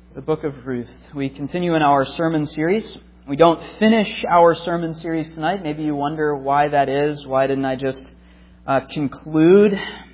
The book of Ruth. We continue in our sermon series. We don't finish our sermon series tonight. Maybe you wonder why that is. Why didn't I just conclude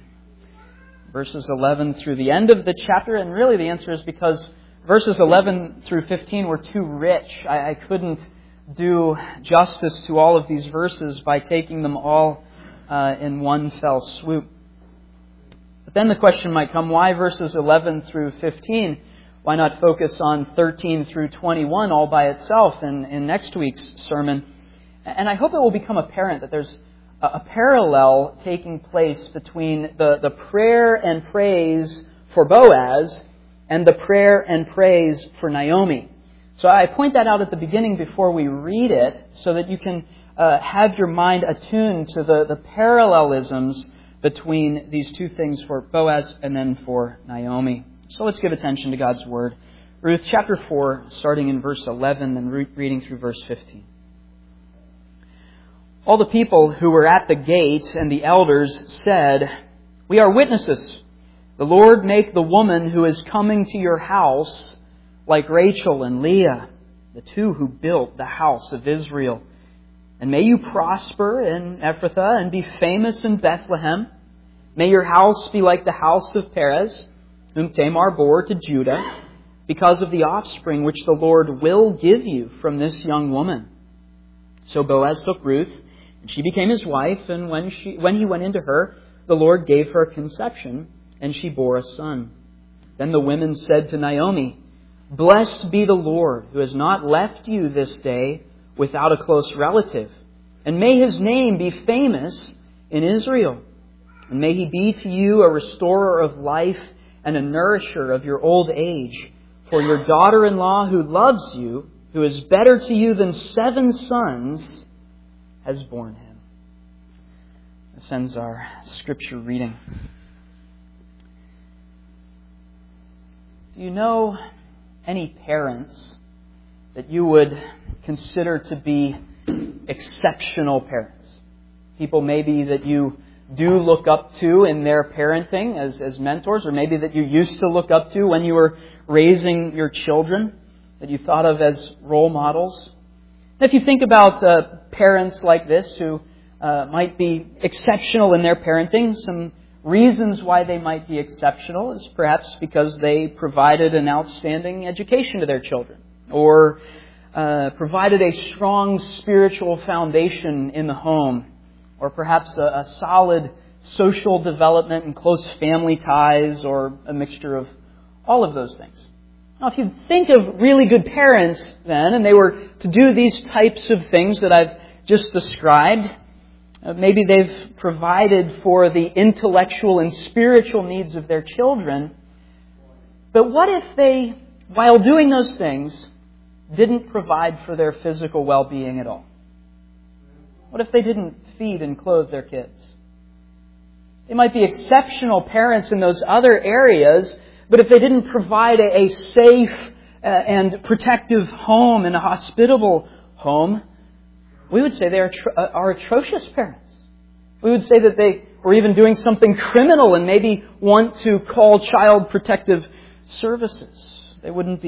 verses 11 through the end of the chapter? And really the answer is because verses 11 through 15 were too rich. I couldn't do justice to all of these verses by taking them all in one fell swoop. But then the question might come, why verses 11 through 15? Why not focus on 13 through 21 all by itself in next week's sermon? And I hope it will become apparent that there's a parallel taking place between the prayer and praise for Boaz and the prayer and praise for Naomi. So I point that out at the beginning before we read it so that you can have your mind attuned to the parallelisms between these two things for Boaz and then for Naomi. So let's give attention to God's Word. Ruth chapter 4, starting in verse 11 and reading through verse 15. All the people who were at the gate and the elders said, "We are witnesses. The Lord make the woman who is coming to your house like Rachel and Leah, the two who built the house of Israel. And may you prosper in Ephrathah and be famous in Bethlehem. May your house be like the house of Perez, whom Tamar bore to Judah, because of the offspring which the Lord will give you from this young woman." So Boaz took Ruth, and she became his wife, and when he went into her, the Lord gave her conception, and she bore a son. Then the women said to Naomi, "Blessed be the Lord, who has not left you this day without a close relative, and may his name be famous in Israel. And may he be to you a restorer of life and a nourisher of your old age. For your daughter-in-law who loves you, who is better to you than 7 sons, has borne him." This ends our scripture reading. Do you know any parents that you would consider to be exceptional parents? People maybe that you do look up to in their parenting as mentors, or maybe that you used to look up to when you were raising your children, that you thought of as role models. If you think about parents like this who might be exceptional in their parenting, some reasons why they might be exceptional is perhaps because they provided an outstanding education to their children, or provided a strong spiritual foundation in the home, or perhaps a solid social development and close family ties, or a mixture of all of those things. Now, if you think of really good parents then, and they were to do these types of things that I've just described, maybe they've provided for the intellectual and spiritual needs of their children, but what if they, while doing those things, didn't provide for their physical well-being at all? What if they didn't feed and clothe their kids? They might be exceptional parents in those other areas, but if they didn't provide a safe and protective home and a hospitable home, we would say they are atrocious parents. We would say that they were even doing something criminal and maybe want to call Child Protective Services. They shouldn't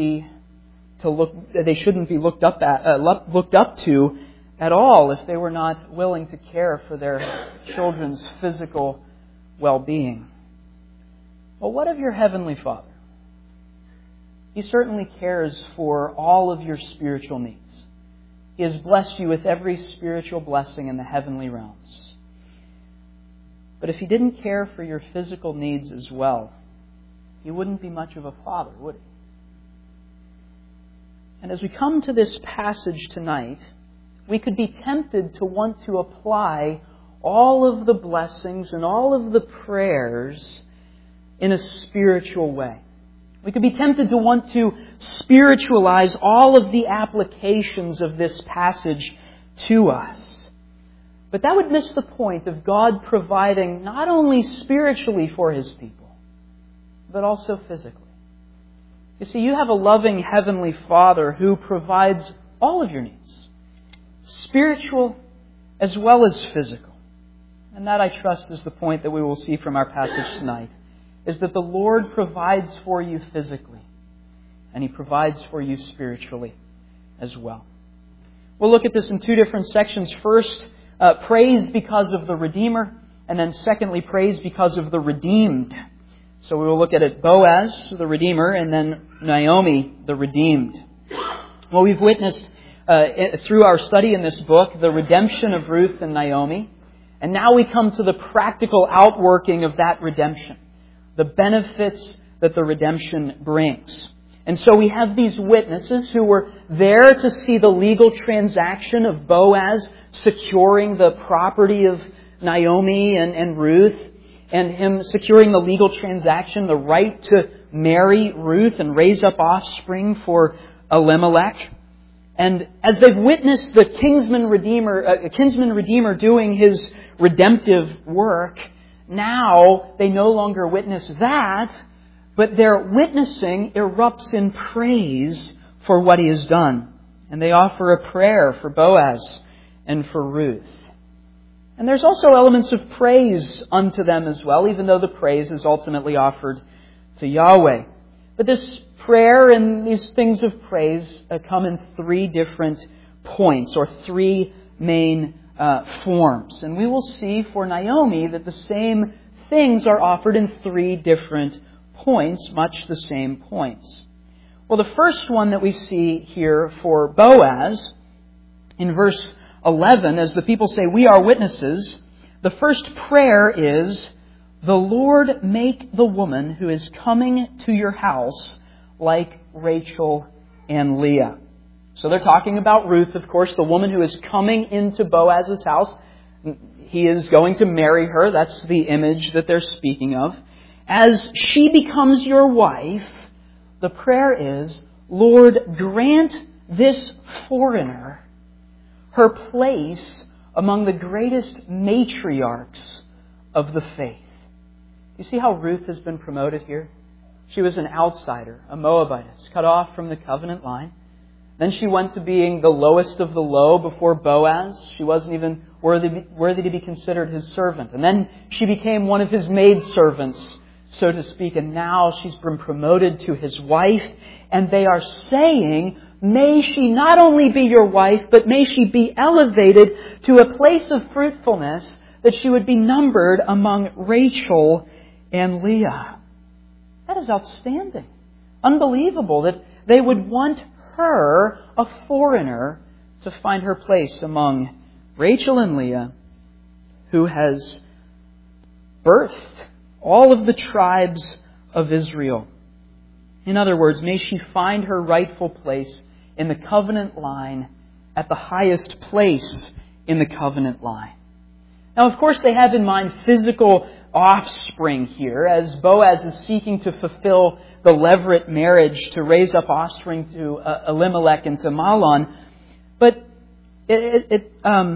be looked up to at all if they were not willing to care for their children's physical well-being. Well, what of your Heavenly Father? He certainly cares for all of your spiritual needs. He has blessed you with every spiritual blessing in the heavenly realms. But if He didn't care for your physical needs as well, He wouldn't be much of a father, would He? And as we come to this passage tonight, we could be tempted to want to apply all of the blessings and all of the prayers in a spiritual way. We could be tempted to want to spiritualize all of the applications of this passage to us. But that would miss the point of God providing not only spiritually for His people, but also physically. You see, you have a loving Heavenly Father who provides all of your needs, spiritual as well as physical. And that, I trust, is the point that we will see from our passage tonight, is that the Lord provides for you physically. and He provides for you spiritually as well. We'll look at this in two different sections. First, praise because of the Redeemer, and then secondly, praise because of the redeemed. So we will look at it, Boaz, the Redeemer, and then Naomi, the redeemed. Well, we've witnessed through our study in this book the redemption of Ruth and Naomi. And now we come to the practical outworking of that redemption, the benefits that the redemption brings. And so we have these witnesses who were there to see the legal transaction of Boaz securing the property of Naomi and Ruth, and him securing the legal transaction, the right to marry Ruth and raise up offspring for Elimelech. And as they've witnessed the kinsman redeemer doing his redemptive work, now they no longer witness that, but their witnessing erupts in praise for what He has done. And they offer a prayer for Boaz and for Ruth. And there's also elements of praise unto them as well, even though the praise is ultimately offered to Yahweh. But this prayer and these things of praise come in three different points, or three main forms. And we will see for Naomi that the same things are offered in three different points, much the same points. Well, the first one that we see here for Boaz, in verse 11, as the people say, "We are witnesses," the first prayer is, "The Lord make the woman who is coming to your house like Rachel and Leah." So they're talking about Ruth, of course, the woman who is coming into Boaz's house. He is going to marry her. That's the image that they're speaking of. As she becomes your wife, the prayer is, "Lord, grant this foreigner her place among the greatest matriarchs of the faith." You see how Ruth has been promoted here? She was an outsider, a Moabitess, cut off from the covenant line. Then she went to being the lowest of the low before Boaz. She wasn't even worthy to be considered his servant. And then she became one of his maidservants, so to speak. And now she's been promoted to his wife. And they are saying, may she not only be your wife, but may she be elevated to a place of fruitfulness, that she would be numbered among Rachel and Leah. That is outstanding. Unbelievable that they would want her, a foreigner, to find her place among Rachel and Leah, who has birthed all of the tribes of Israel. In other words, may she find her rightful place in the covenant line, at the highest place in the covenant line. Now, of course, they have in mind physical offspring here, as Boaz is seeking to fulfill the levirate marriage to raise up offspring to Elimelech and to Mahlon. But it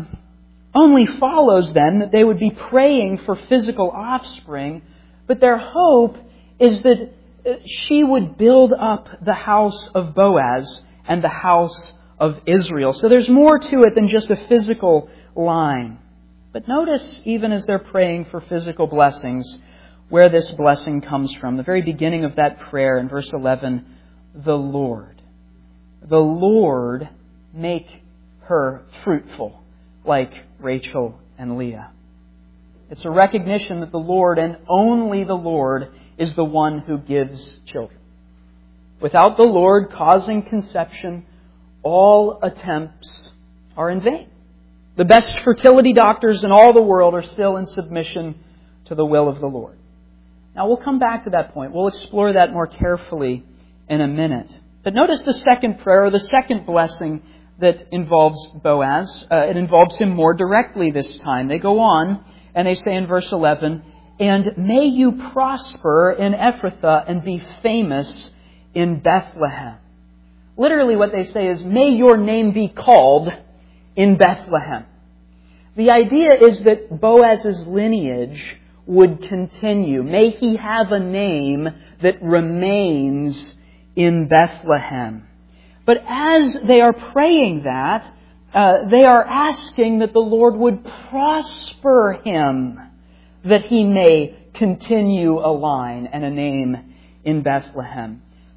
only follows then that they would be praying for physical offspring, but their hope is that she would build up the house of Boaz and the house of Israel. So there's more to it than just a physical line. But notice, even as they're praying for physical blessings, where this blessing comes from. The very beginning of that prayer in verse 11, the Lord. The Lord make her fruitful like Rachel and Leah. It's a recognition that the Lord, and only the Lord, is the one who gives children. Without the Lord causing conception, all attempts are in vain. The best fertility doctors in all the world are still in submission to the will of the Lord. Now, we'll come back to that point. We'll explore that more carefully in a minute. But notice the second prayer, or the second blessing that involves Boaz. It involves him more directly this time. They go on and they say in verse 11, "And may you prosper in Ephrathah and be famous in Bethlehem." Literally what they say is, may your name be called in Bethlehem. The idea is that Boaz's lineage would continue. May he have a name that remains in Bethlehem. But as they are praying that, they are asking that the Lord would prosper him, that he may continue a line and a name in Bethlehem.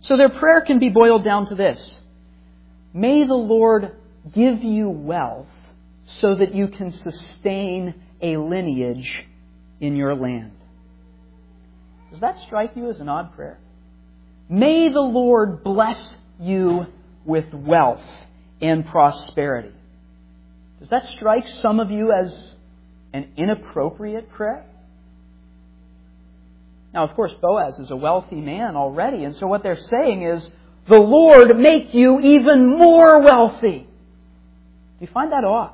So their prayer can be boiled down to this: may the Lord give you wealth so that you can sustain a lineage in your land. Does that strike you as an odd prayer? May the Lord bless you with wealth and prosperity. Does that strike some of you as an inappropriate prayer? Now, of course, Boaz is a wealthy man already, and so what they're saying is, the Lord make you even more wealthy. Do you find that odd?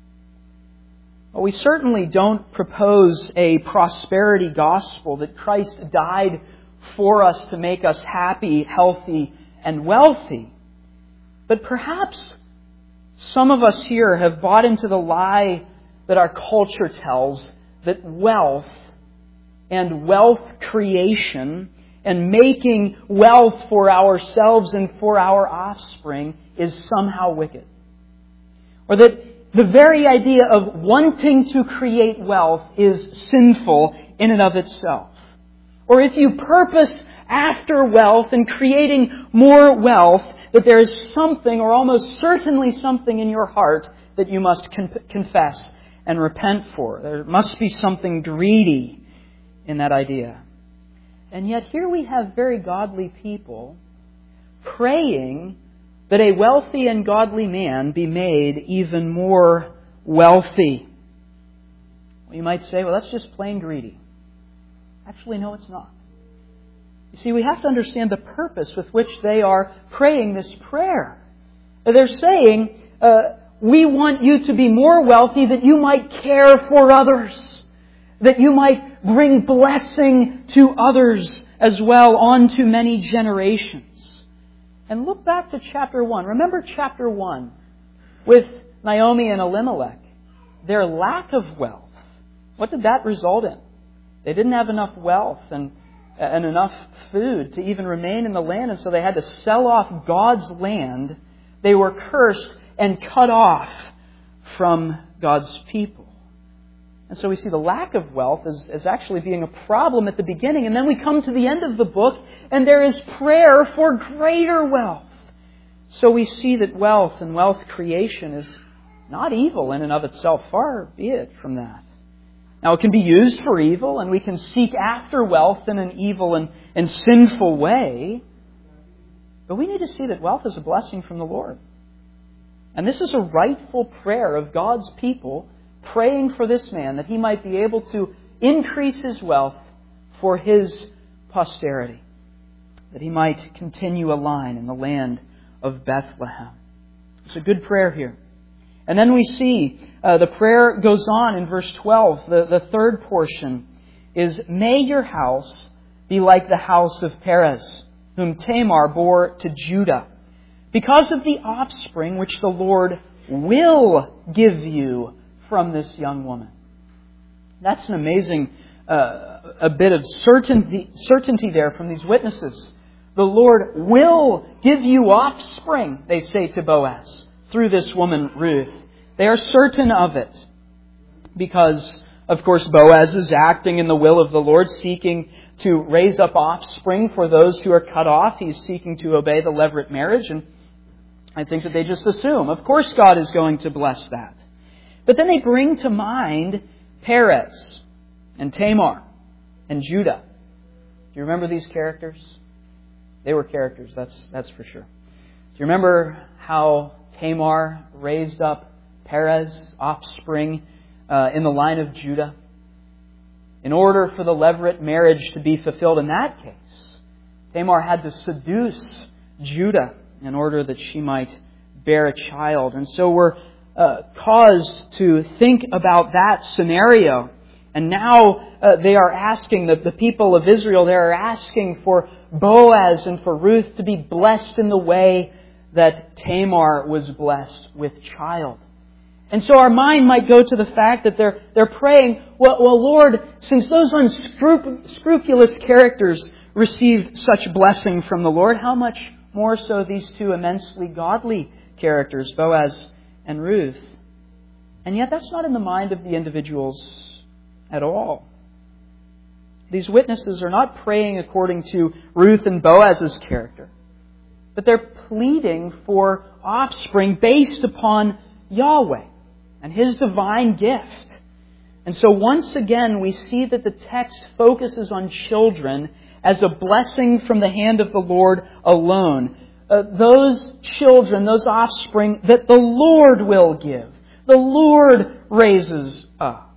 Well, we certainly don't propose a prosperity gospel that Christ died for us to make us happy, healthy, and wealthy. But perhaps some of us here have bought into the lie that our culture tells, that wealth and wealth creation and making wealth for ourselves and for our offspring is somehow wicked. Or that the very idea of wanting to create wealth is sinful in and of itself. Or if you purpose after wealth and creating more wealth, that there is something, or almost certainly something in your heart that you must confess and repent for. There must be something greedy in that idea. And yet here we have very godly people praying that a wealthy and godly man be made even more wealthy. Well, you might say, well, that's just plain greedy. Actually, no, it's not. You see, we have to understand the purpose with which they are praying this prayer. They're saying, we want you to be more wealthy that you might care for others, that you might bring blessing to others as well, on to many generations. And look back to chapter 1. Remember chapter 1 with Naomi and Elimelech. Their lack of wealth. What did that result in? They didn't have enough wealth and enough food to even remain in the land, and so they had to sell off God's land. They were cursed and cut off from God's people. And so we see the lack of wealth as actually being a problem at the beginning. And then we come to the end of the book, and there is prayer for greater wealth. So we see that wealth and wealth creation is not evil in and of itself. Far be it from that. Now, it can be used for evil, and we can seek after wealth in an evil and sinful way. But we need to see that wealth is a blessing from the Lord. And this is a rightful prayer of God's people, praying for this man, that he might be able to increase his wealth for his posterity, that he might continue a line in the land of Bethlehem. It's a good prayer here. And then we see the prayer goes on in verse 12. The third portion is, may your house be like the house of Perez, whom Tamar bore to Judah, because of the offspring which the Lord will give you from this young woman. That's an amazing a bit of certainty there from these witnesses. The Lord will give you offspring, they say to Boaz, through this woman Ruth. They are certain of it because, of course, Boaz is acting in the will of the Lord, seeking to raise up offspring for those who are cut off. He's seeking to obey the levirate marriage, and I think that they just assume, of course, God is going to bless that. But then they bring to mind Perez and Tamar and Judah. Do you remember these characters? They were characters, that's for sure. Do you remember how Tamar raised up Perez, offspring, in the line of Judah? In order for the levirate marriage to be fulfilled in that case, Tamar had to seduce Judah in order that she might bear a child. And so we're caused to think about that scenario. And now they are asking, the people of Israel, they are asking for Boaz and for Ruth to be blessed in the way that Tamar was blessed with child. And so our mind might go to the fact that they're praying, well, Lord, since those unscrupulous characters received such blessing from the Lord, how much more so these two immensely godly characters, Boaz and Ruth. And yet that's not in the mind of the individuals at all. These witnesses are not praying according to Ruth and Boaz's character. but they're pleading for offspring based upon Yahweh and His divine gift. And so once again, we see that the text focuses on children as a blessing from the hand of the Lord alone. Those children, those offspring that the Lord will give. The Lord raises up.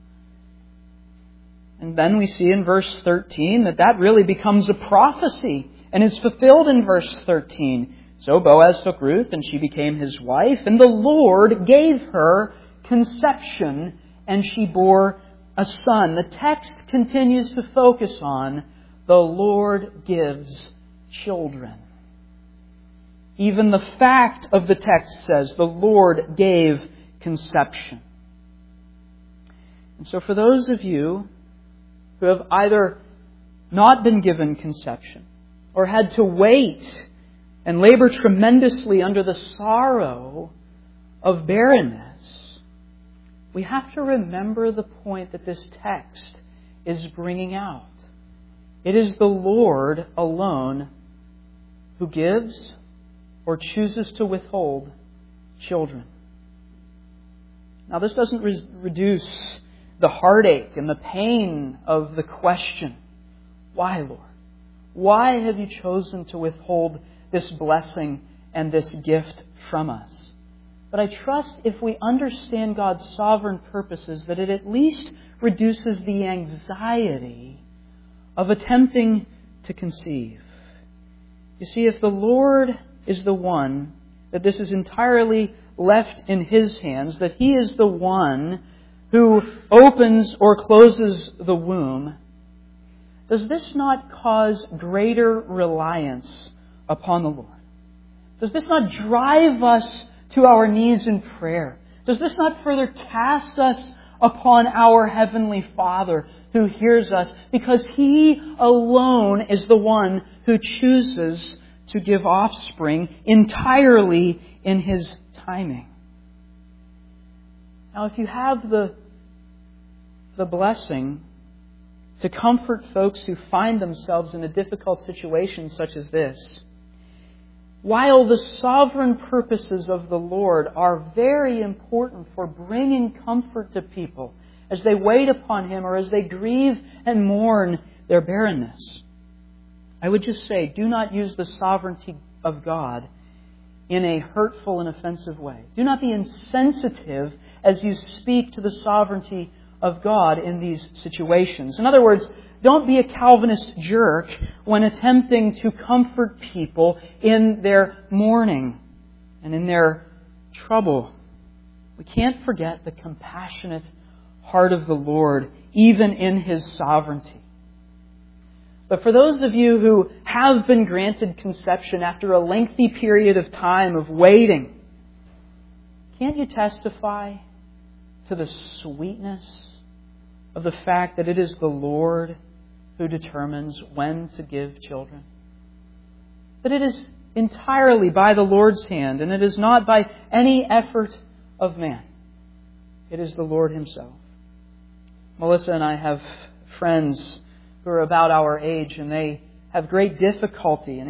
And then we see in verse 13 that really becomes a prophecy and is fulfilled in verse 13. So Boaz took Ruth and she became his wife, and the Lord gave her conception and she bore a son. The text continues to focus on the Lord gives children. Even the fact of the text says the Lord gave conception. And so for those of you who have either not been given conception or had to wait and labor tremendously under the sorrow of barrenness, we have to remember the point that this text is bringing out. It is the Lord alone who gives or chooses to withhold children. Now, this doesn't reduce the heartache and the pain of the question, why, Lord? Why have you chosen to withhold this blessing and this gift from us? But I trust if we understand God's sovereign purposes that it at least reduces the anxiety of attempting to conceive. You see, if the Lord is the one, that this is entirely left in His hands, that He is the one who opens or closes the womb, does this not cause greater reliance upon the Lord? Does this not drive us to our knees in prayer? Does this not further cast us upon our Heavenly Father who hears us, because He alone is the one who chooses to give offspring entirely in His timing? Now, if you have the blessing to comfort folks who find themselves in a difficult situation such as this, while the sovereign purposes of the Lord are very important for bringing comfort to people as they wait upon Him or as they grieve and mourn their barrenness, I would just say, do not use the sovereignty of God in a hurtful and offensive way. Do not be insensitive as you speak to the sovereignty of God in these situations. In other words, don't be a Calvinist jerk when attempting to comfort people in their mourning and in their trouble. We can't forget the compassionate heart of the Lord, even in His sovereignty. But for those of you who have been granted conception after a lengthy period of time of waiting, can't you testify to the sweetness of the fact that it is the Lord who determines when to give children? That it is entirely by the Lord's hand, and it is not by any effort of man. It is the Lord Himself. Melissa and I have friends who are about our age, and they have great difficulty, an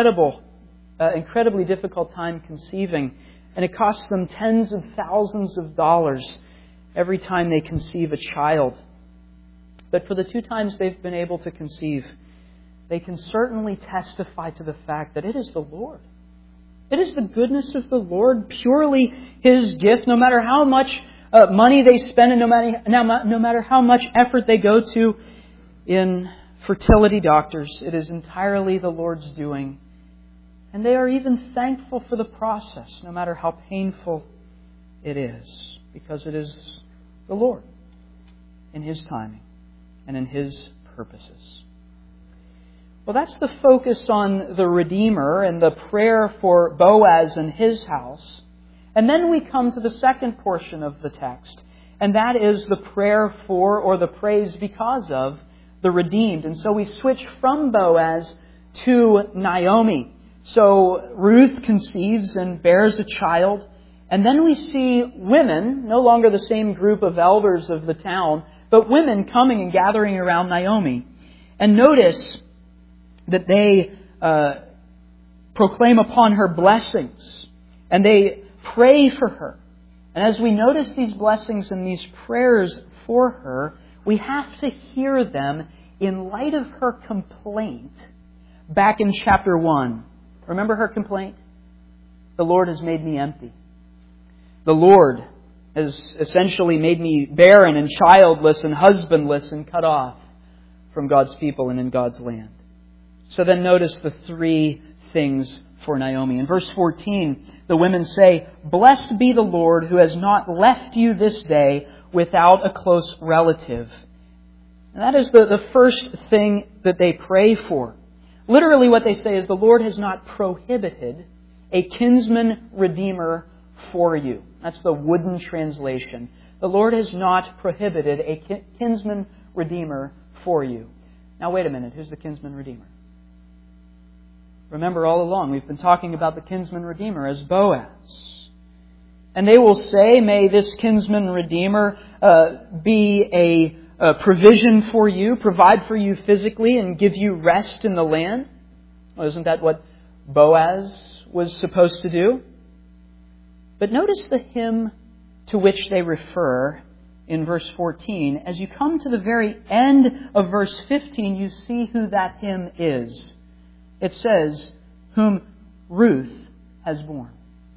incredibly difficult time conceiving, and it costs them tens of thousands of dollars every time they conceive a child. But for the 2 times they've been able to conceive, they can certainly testify to the fact that it is the Lord. It is the goodness of the Lord, purely His gift, no matter how much money they spend and no matter how much effort they go to in fertility doctors. It is entirely the Lord's doing. And they are even thankful for the process, no matter how painful it is, because it is the Lord in His timing and in His purposes. Well, that's the focus on the Redeemer and the prayer for Boaz and his house. And then we come to the second portion of the text, and that is the prayer for, or the praise because of, the redeemed. And so we switch from Boaz to Naomi. So Ruth conceives and bears a child. And then we see women, no longer the same group of elders of the town, but women coming and gathering around Naomi. And notice that they proclaim upon her blessings. And they pray for her. And as we notice these blessings and these prayers for her, we have to hear them in light of her complaint back in chapter 1. Remember her complaint? The Lord has made me empty. The Lord has essentially made me barren and childless and husbandless and cut off from God's people and in God's land. So then notice the three things for Naomi. In verse 14, the women say, "Blessed be the Lord who has not left you this day without a close relative." And that is the first thing that they pray for. Literally what they say is the Lord has not prohibited a kinsman redeemer for you. That's the wooden translation. The Lord has not prohibited a kinsman redeemer for you. Now wait a minute, who's the kinsman redeemer? Remember, all along we've been talking about the kinsman redeemer as Boaz. And they will say, may this kinsman redeemer be a provision for you, provide for you physically and give you rest in the land. Well, isn't that what Boaz was supposed to do? But notice the hymn to which they refer in verse 14. As you come to the very end of verse 15, you see who that hymn is. It says, whom Ruth has borne.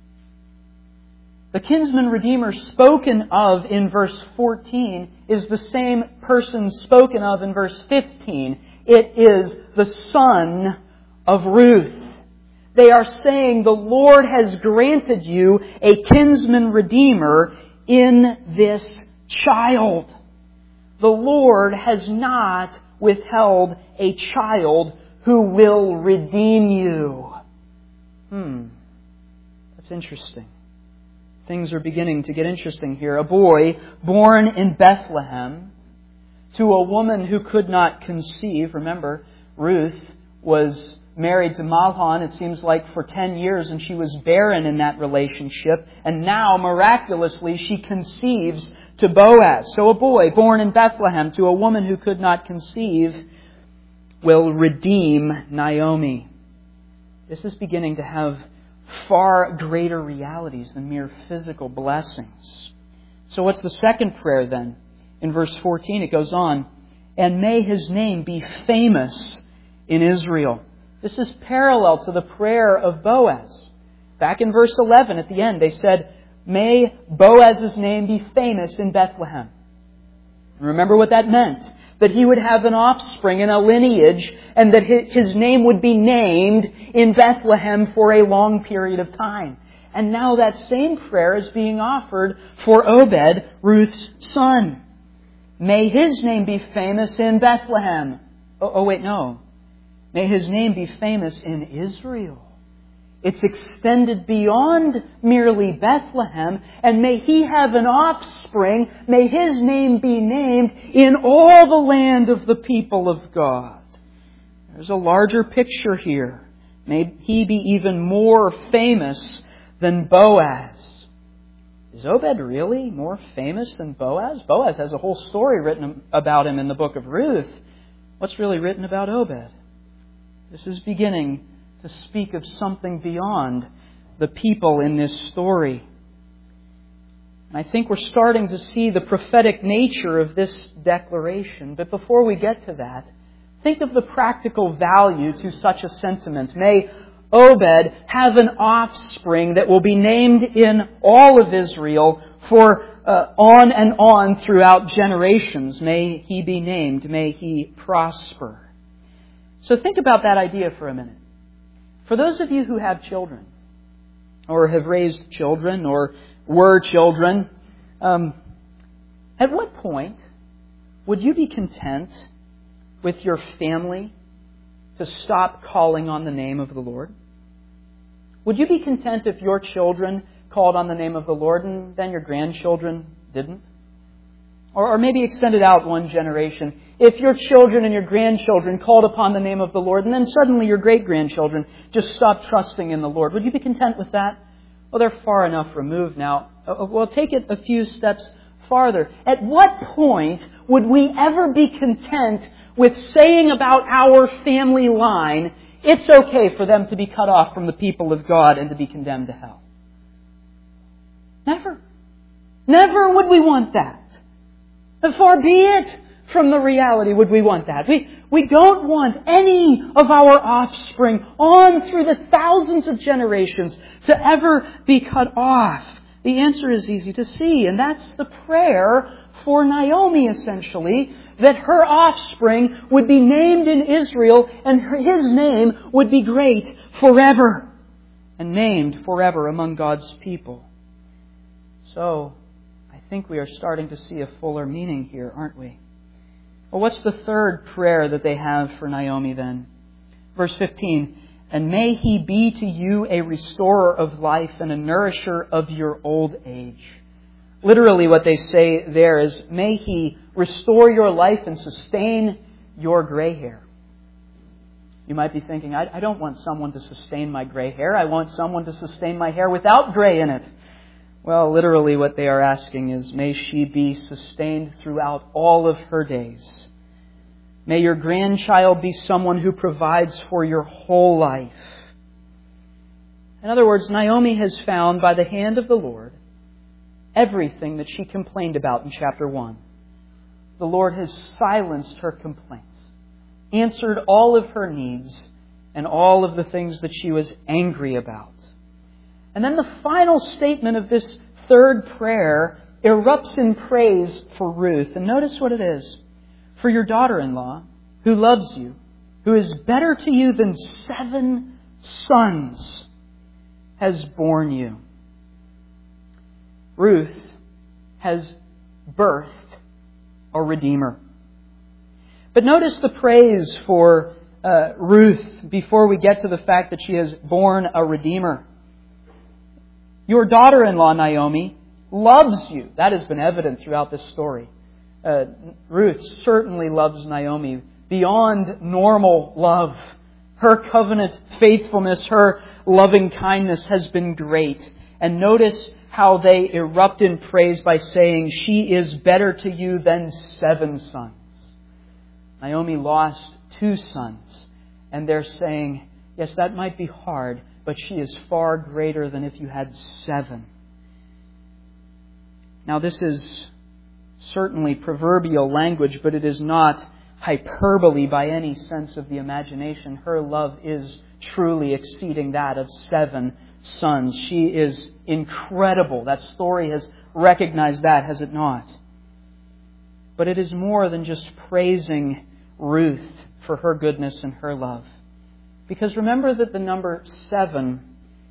The kinsman redeemer spoken of in verse 14 is the same person spoken of in verse 15. It is the son of Ruth. They are saying the Lord has granted you a kinsman redeemer in this child. The Lord has not withheld a child who will redeem you. That's interesting. Things are beginning to get interesting here. A boy born in Bethlehem to a woman who could not conceive. Remember, Ruth was married to Mahlon, it seems like, for 10 years, and she was barren in that relationship. And now, miraculously, she conceives to Boaz. So a boy born in Bethlehem to a woman who could not conceive will redeem Naomi. This is beginning to have far greater realities than mere physical blessings. So what's the second prayer then? In verse 14 it goes on, and may his name be famous in Israel. This is parallel to the prayer of Boaz. Back in verse 11 at the end they said, may Boaz's name be famous in Bethlehem. Remember what that meant? That he would have an offspring and a lineage, and that his name would be named in Bethlehem for a long period of time. And now that same prayer is being offered for Obed, Ruth's son. May his name be famous in Bethlehem. May his name be famous in Israel. It's extended beyond merely Bethlehem, and may he have an offspring, may his name be named in all the land of the people of God. There's a larger picture here. May he be even more famous than Boaz. Is Obed really more famous than Boaz? Boaz has a whole story written about him in the book of Ruth. What's really written about Obed? This is beginning to speak of something beyond the people in this story. And I think we're starting to see the prophetic nature of this declaration. But before we get to that, think of the practical value to such a sentiment. May Obed have an offspring that will be named in all of Israel for on and on throughout generations. May he be named. May he prosper. So think about that idea for a minute. For those of you who have children, or have raised children, or were children, at what point would you be content with your family to stop calling on the name of the Lord? Would you be content if your children called on the name of the Lord and then your grandchildren didn't? Or maybe extend it out one generation. If your children and your grandchildren called upon the name of the Lord and then suddenly your great-grandchildren just stopped trusting in the Lord, would you be content with that? Well, they're far enough removed now. Well, take it a few steps farther. At what point would we ever be content with saying about our family line, it's okay for them to be cut off from the people of God and to be condemned to hell. Never. Never would we want that. And far be it from the reality would we want that. We don't want any of our offspring on through the thousands of generations to ever be cut off. The answer is easy to see, and that's the prayer for Naomi, essentially, that her offspring would be named in Israel and his name would be great forever and named forever among God's people. So, I think we are starting to see a fuller meaning here, aren't we? Well, what's the third prayer that they have for Naomi then? Verse 15, and may he be to you a restorer of life and a nourisher of your old age. Literally what they say there is, may he restore your life and sustain your gray hair. You might be thinking, I don't want someone to sustain my gray hair. I want someone to sustain my hair without gray in it. Well, literally what they are asking is, may she be sustained throughout all of her days. May your grandchild be someone who provides for your whole life. In other words, Naomi has found by the hand of the Lord everything that she complained about in chapter 1. The Lord has silenced her complaints, answered all of her needs, and all of the things that she was angry about. And then the final statement of this third prayer erupts in praise for Ruth. And notice what it is. For your daughter-in-law, who loves you, who is better to you than 7 sons, has borne you. Ruth has birthed a Redeemer. But notice the praise for Ruth before we get to the fact that she has borne a Redeemer. Your daughter-in-law, Naomi, loves you. That has been evident throughout this story. Ruth certainly loves Naomi beyond normal love. Her covenant faithfulness, her loving kindness has been great. And notice how they erupt in praise by saying, she is better to you than 7 sons. Naomi lost 2 sons. And they're saying, yes, that might be hard, but she is far greater than if you had 7. Now this is certainly proverbial language, but it is not hyperbole by any sense of the imagination. Her love is truly exceeding that of 7 sons. She is incredible. That story has recognized that, has it not? But it is more than just praising Ruth for her goodness and her love. Because remember that the number 7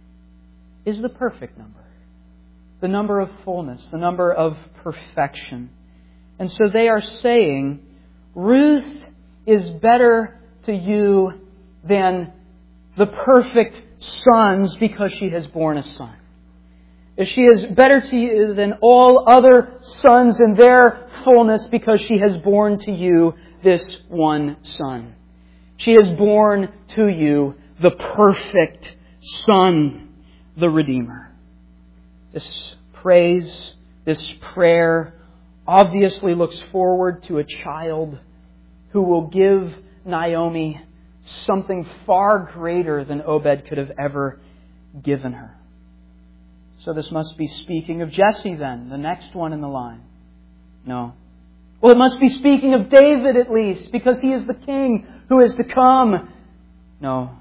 is the perfect number. The number of fullness, the number of perfection. And so they are saying, Ruth is better to you than the perfect sons because she has borne a son. She is better to you than all other sons in their fullness because she has borne to you this one son. She has borne to you the perfect Son, the Redeemer. This praise, this prayer obviously looks forward to a child who will give Naomi something far greater than Obed could have ever given her. So this must be speaking of Jesse then, the next one in the line. No. Well, it must be speaking of David at least, because he is the king who is to come. No.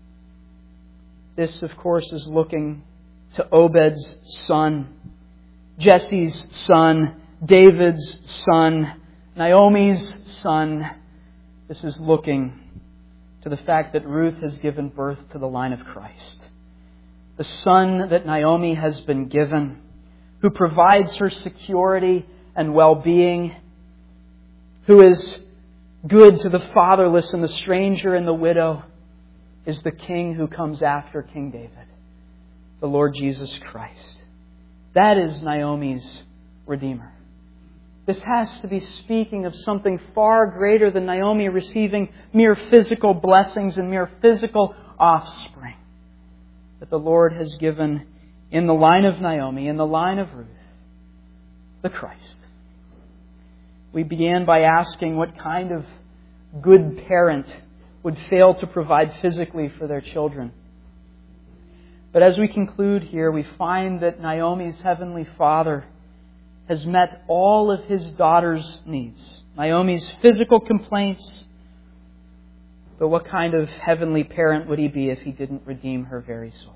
This, of course, is looking to Obed's son, Jesse's son, David's son, Naomi's son. This is looking to the fact that Ruth has given birth to the line of Christ. The son that Naomi has been given, who provides her security and well-being, who is good to the fatherless and the stranger and the widow, is the King who comes after King David, the Lord Jesus Christ. That is Naomi's Redeemer. This has to be speaking of something far greater than Naomi receiving mere physical blessings and mere physical offspring that the Lord has given in the line of Naomi, in the line of Ruth, the Christ. We began by asking what kind of good parent would fail to provide physically for their children. But as we conclude here, we find that Naomi's heavenly Father has met all of his daughter's needs. Naomi's physical complaints. But what kind of heavenly parent would he be if he didn't redeem her very soul?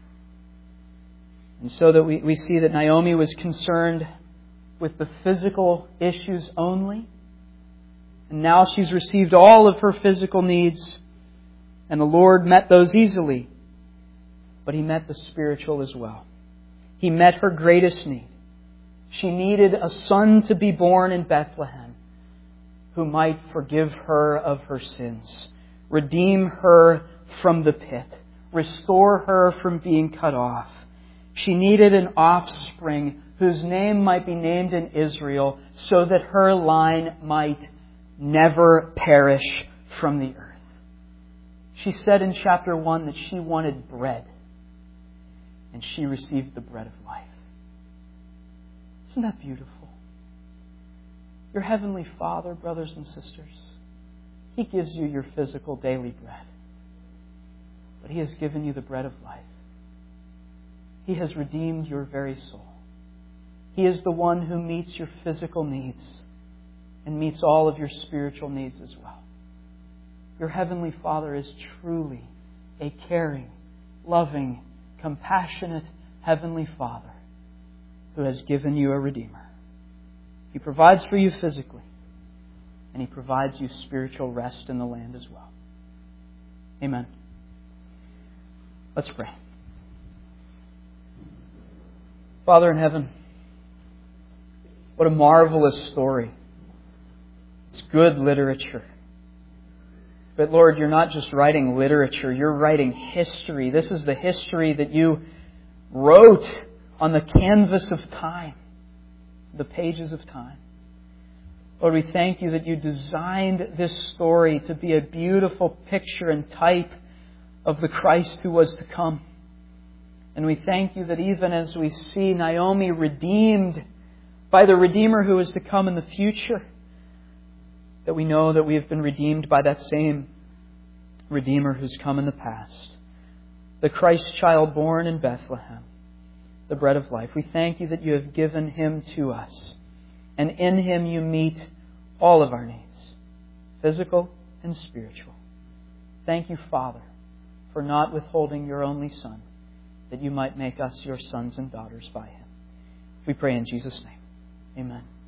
And so that we see that Naomi was concerned with the physical issues only. And now she's received all of her physical needs. And the Lord met those easily. But He met the spiritual as well. He met her greatest need. She needed a son to be born in Bethlehem who might forgive her of her sins, redeem her from the pit, restore her from being cut off. She needed an offspring whose name might be named in Israel so that her line might never perish from the earth. She said in chapter 1 that she wanted bread, and she received the bread of life. Isn't that beautiful? Your Heavenly Father, brothers and sisters, He gives you your physical daily bread. But He has given you the bread of life. He has redeemed your very soul. He is the one who meets your physical needs and meets all of your spiritual needs as well. Your Heavenly Father is truly a caring, loving, compassionate Heavenly Father who has given you a Redeemer. He provides for you physically, and He provides you spiritual rest in the land as well. Amen. Let's pray. Father in heaven, what a marvelous story. It's good literature. But Lord, You're not just writing literature, You're writing history. This is the history that You wrote on the canvas of time, the pages of time. Lord, we thank You that You designed this story to be a beautiful picture and type of the Christ who was to come. And we thank You that even as we see Naomi redeemed by the Redeemer who is to come in the future, that we know that we have been redeemed by that same Redeemer who's come in the past. The Christ child born in Bethlehem, the bread of life. We thank You that You have given Him to us. And in Him You meet all of our needs, physical and spiritual. Thank You, Father, for not withholding Your only Son, that You might make us Your sons and daughters by Him. We pray in Jesus' name. Amen.